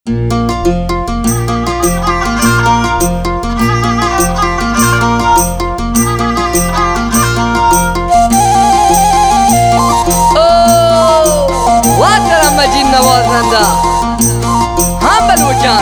مجید نوازنده هم بلوچان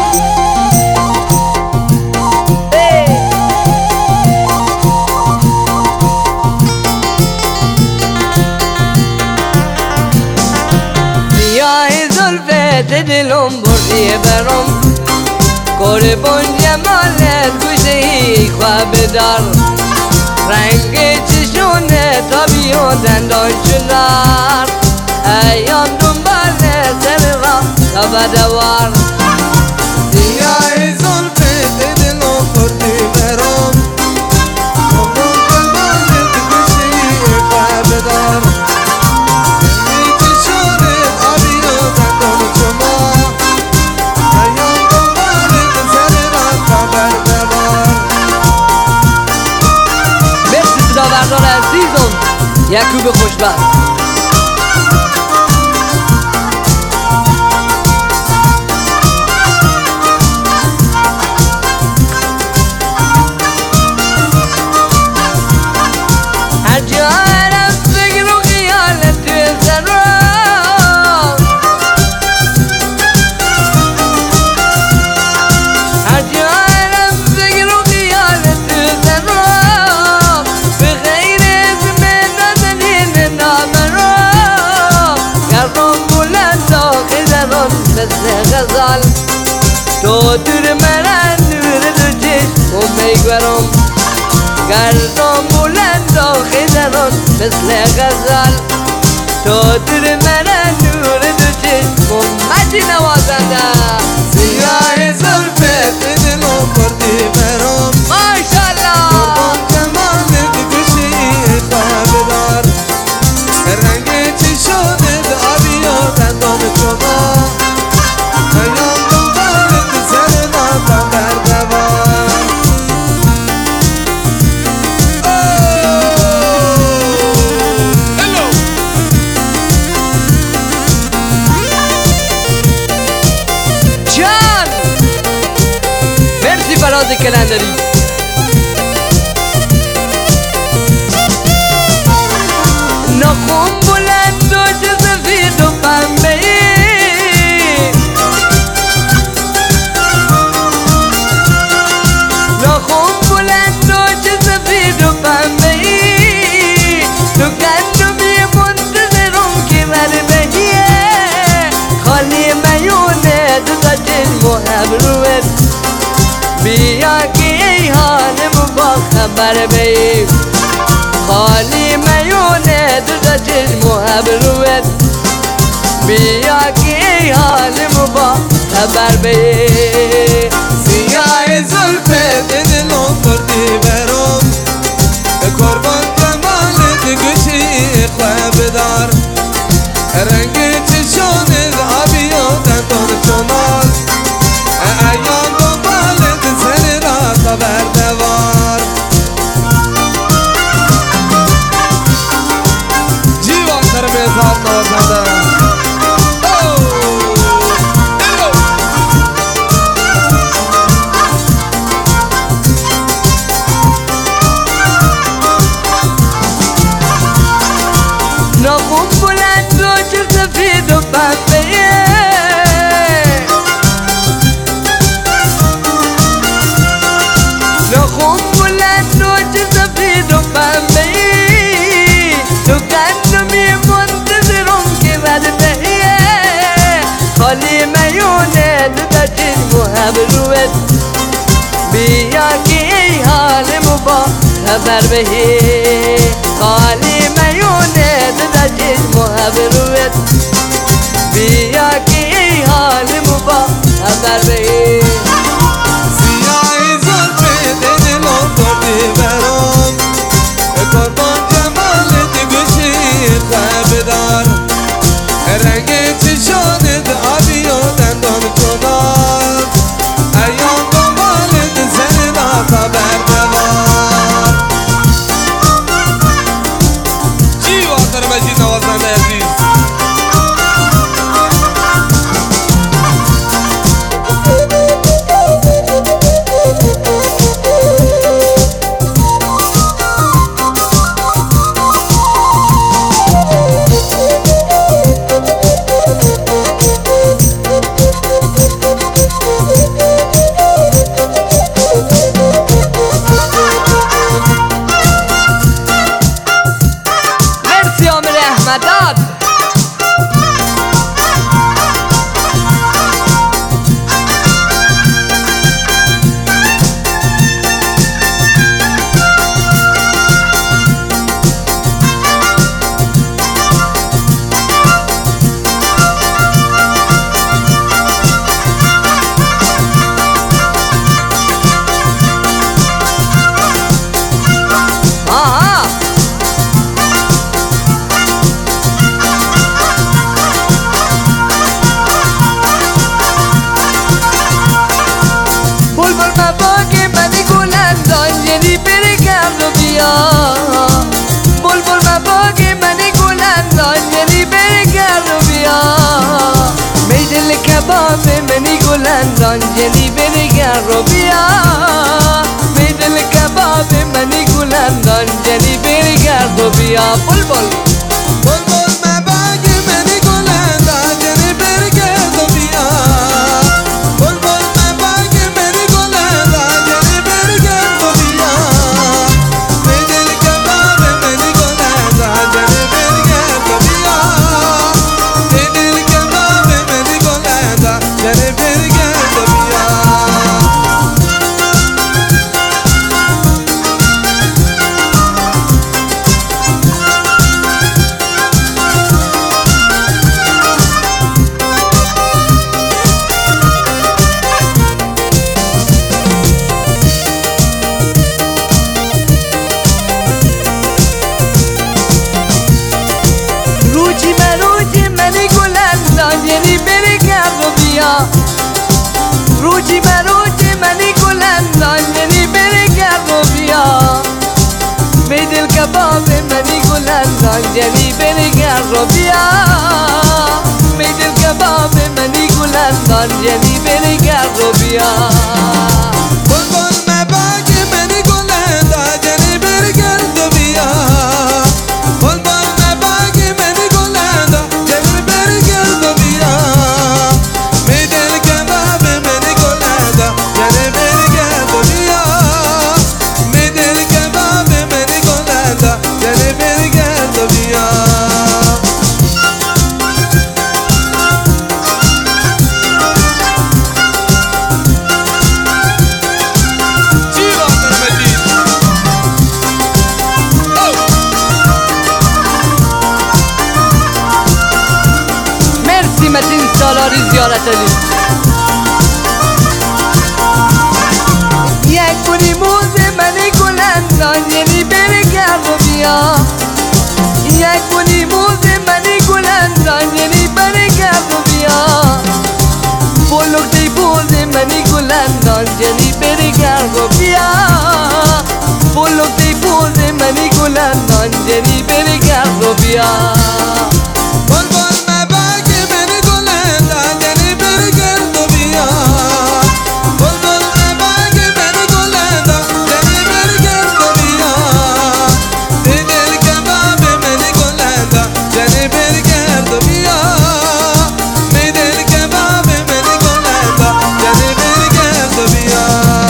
سیاه زلفت دلم بردی برم قربان جمالت گوشه خواب دار رنگ چشونه تابی و دندان چنار ایام دنبال سر را تا بدوار سیاه زلفت دلم بردی برم قربان جمالت گوشه خواب دار رنگ چشونت آبی و دندان چنار ایام دنبال سر را تا بدوار. مرسی صدا بردار عزیزم یعقوب خوشبخت. غزال تو دور من نور دو چشم میگورم گردم بلند و خیزران مثل غزال تو دور من نور دو چشم مجید نوازنده سیاه زلفت دلم بردی برم ماشالله قربان جمالت گوشه خواب دار رنگ چشونت آبی و دندان چنار ایام دنبالت سر را تا بردوار. جان مرسی فراز کلندری نخون بلند و سفید و پنبه نخون بلند و سفید و پنبه تو گندمی منتظرم که مربهیه خالی میونه دو تا چشم و ابروت بیا که ای حالم با خبر بیم خالی میونه دو تا چشم و ابروت بیا که ای حالم با خبر بیم سیاه زلفت دلم بردی برم قربان جمالت گوشه خواب دار رنگ چشونت آبی و دندان چنار ایام دنبالت سر را تا بردوار. جیوان سر میزان نوازنده نخون بلند و چه سفید و پنبه نخون بلند و چه سفید و پنبه تو گندمی منتظرم که بدبهیه خالی میونه دو تا چشم و ابروت بیا که ای حالم با خبر بهی خالی میونه دو تا چشم و ابروت بیا که ای حالم با خبر بهی سیاه زلفت دلم بردی برم قربان جمالت گوشه خواب دار رنگ چشونت آبی و دندان چنار ایام دنبالت سر را تا بردوار. جیوان سر مجید نوازنده عزیز کباب منی گلندان جنی برگر رو بیا می دل کباب منی گلندان جنی برگر رو بیا بلبل بلبل مباگ منی گلندان جنی برگر رو بیا بلبل مباگ منی گلندان جنی برگر رو بیا می دل کباب منی گلندان جنی برگر رو بیا می دل کباب منی گلندان جنی برگر رو بیا روجی منی گلندان جنی برگر رو بیا روجی منی گلندان جنی برگر رو بیا می دل کباب منی گلندان جنی برگر رو بیا می دل کباب منی گلندان جنی برگر رو بیا بلبل مباگ منی گلندان جنی برگر رو بیا بلبل مباگ منی گلندان جنی برگر رو بیا می دل کباب منی گلندان جنی برگر رو بیا می دل کباب منی گلندان جنی برگر رو بیا مرسی متین سالاری زیارت علی یک بونی موز منی گلندان یعنی برگر رو بیا یک بونی موز منی گلندان یعنی برگر رو بیا بلوک دی بوز منی گلندان یعنی برگر رو بیا بلوک دی بوز منی گلندان یعنی برگر رو بیا بلبل مباگ منی گلندان جنی برگر رو بیا بلبل مباگ منی گلندان جنی برگر رو بیا می دل کباب منی گلندان جنی برگر رو بیا می دل کباب منی گلندان جنی برگر رو بیا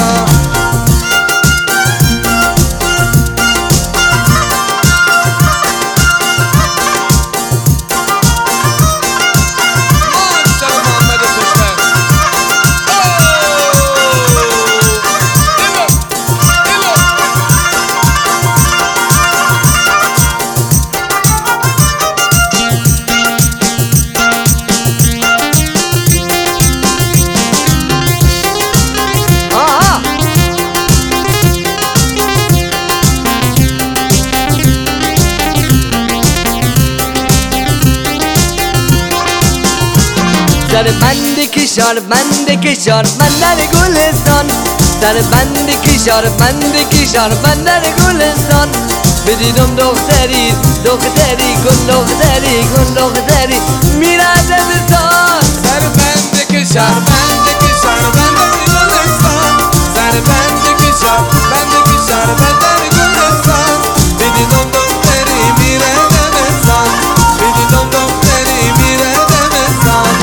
بند کشار بندر گلستان در بند کشار بندر گلستان بدیدم دختری گل دختری میرد دستان سر بند کشار بندر گلستان سر بند کشار بندر گلستان بدیدم دختری میره دبستان بدیدم دختری میره دبستان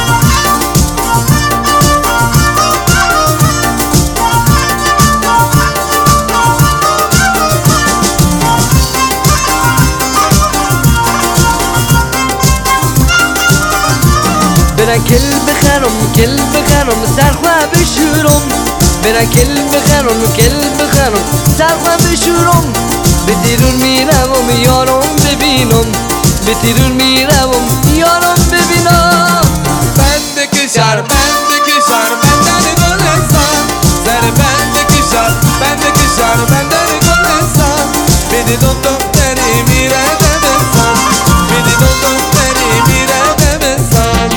برن کل بخرم سرخواه بشورم برن کل بخرم سرخواه بشورم به تیرون میروم یارم ببینم به تیرون میروم یارم ببینم بند کشار بندر گلستان سر بند کشار بندر گلستان بدیدم دختری میره دبستان بدیدم دختری میره دبستان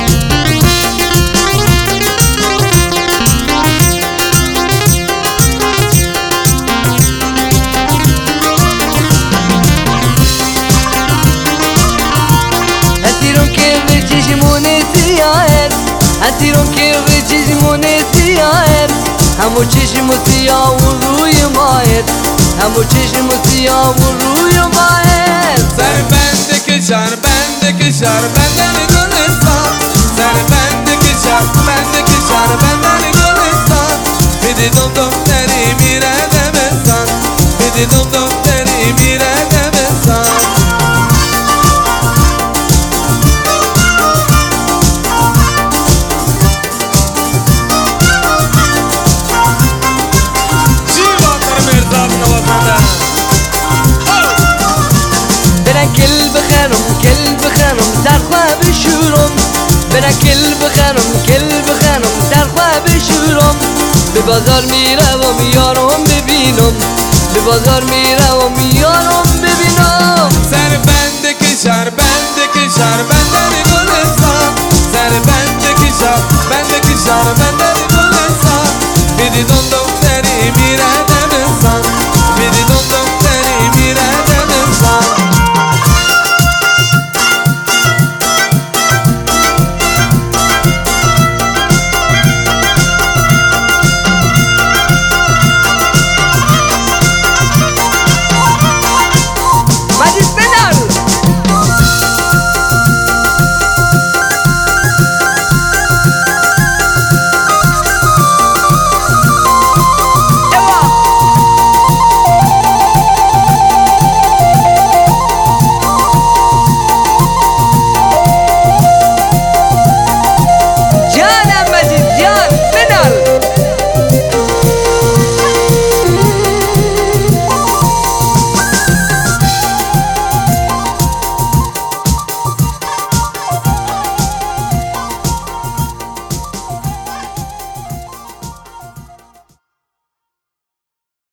بیرون که چشمونه سیاهت همو چشم سیاه و روی ماهت همو چشم سیاه و روی ماهت سر بند کشار بند کشار بندن گلستان سر بند کشار بند کشار بندن گلستان بیدی دختری میره دبستان بیدی دختری میره دبستان برن کل بخنم در خواه بشورم به بازار میروم یارم ببینم به بازار میروم یارم ببینم سر بند کشار بند کشار بندن گلستان سر بند کشار بند کشار